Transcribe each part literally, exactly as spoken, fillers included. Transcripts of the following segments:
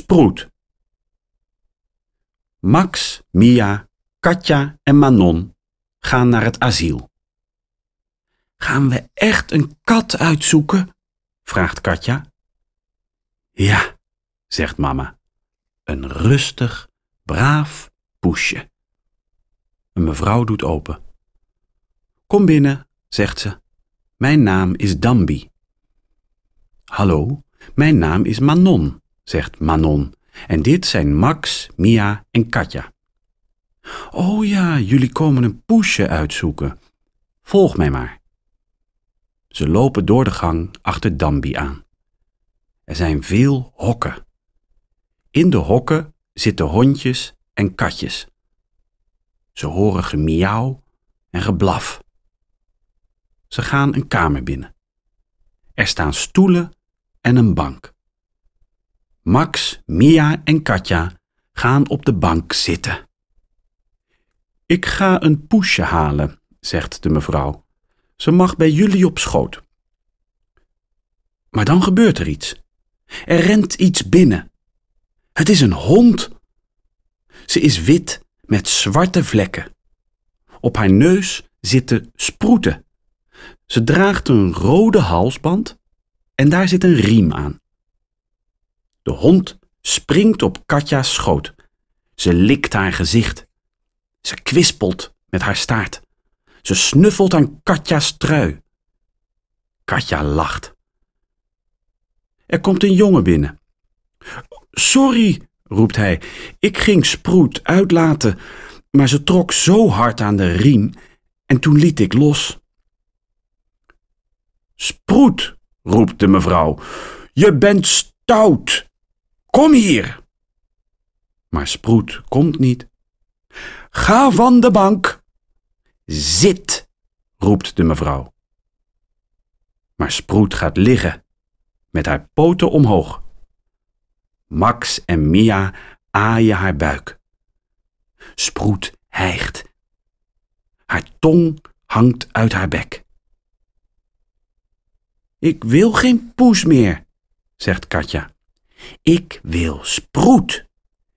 Sproet. Max, Mia, Katja en Manon gaan naar het asiel. Gaan we echt een kat uitzoeken? Vraagt Katja. Ja, zegt mama. Een rustig, braaf poesje. Een mevrouw doet open. Kom binnen, zegt ze. Mijn naam is Dambi. Hallo, mijn naam is Manon, zegt Manon. En dit zijn Max, Mia en Katja. Oh ja, jullie komen een poesje uitzoeken. Volg mij maar. Ze lopen door de gang achter Dambi aan. Er zijn veel hokken. In de hokken zitten hondjes en katjes. Ze horen gemiauw en geblaf. Ze gaan een kamer binnen. Er staan stoelen en een bank. Max, Mia en Katja gaan op de bank zitten. Ik ga een poesje halen, zegt de mevrouw. Ze mag bij jullie op schoot. Maar dan gebeurt er iets. Er rent iets binnen. Het is een hond. Ze is wit met zwarte vlekken. Op haar neus zitten sproeten. Ze draagt een rode halsband en daar zit een riem aan. De hond springt op Katja's schoot. Ze likt haar gezicht. Ze kwispelt met haar staart. Ze snuffelt aan Katja's trui. Katja lacht. Er komt een jongen binnen. Sorry, roept hij. Ik ging Sproet uitlaten, maar ze trok zo hard aan de riem en toen liet ik los. Sproet, roept de mevrouw. Je bent stout. Kom hier. Maar Sproet komt niet. Ga van de bank. Zit, roept de mevrouw. Maar Sproet gaat liggen, met haar poten omhoog. Max en Mia aaien haar buik. Sproet hijgt. Haar tong hangt uit haar bek. Ik wil geen poes meer, zegt Katja. Ik wil Sproet.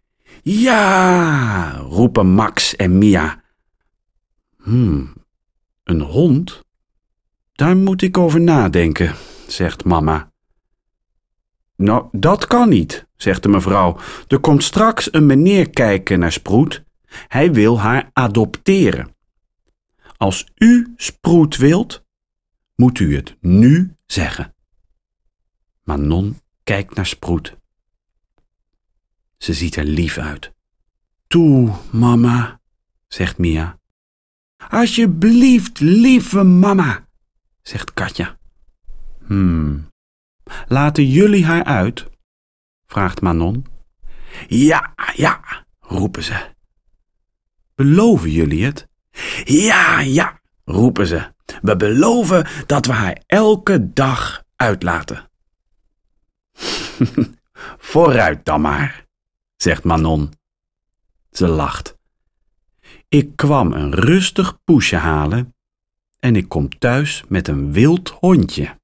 Ja, roepen Max en Mia. Hmm, een hond? Daar moet ik over nadenken, zegt mama. Nou, dat kan niet, zegt de mevrouw. Er komt straks een meneer kijken naar Sproet. Hij wil haar adopteren. Als u Sproet wilt, moet u het nu zeggen. Manon kijkt naar Sproet. Ze ziet er lief uit. Toe, mama, zegt Mia. Alsjeblieft, lieve mama, zegt Katja. Hmm, laten jullie haar uit? Vraagt Manon. Ja, ja, roepen ze. Beloven jullie het? Ja, ja, roepen ze. We beloven dat we haar elke dag uitlaten. Vooruit dan maar, zegt Manon. Ze lacht. Ik kwam een rustig poesje halen en ik kom thuis met een wild hondje.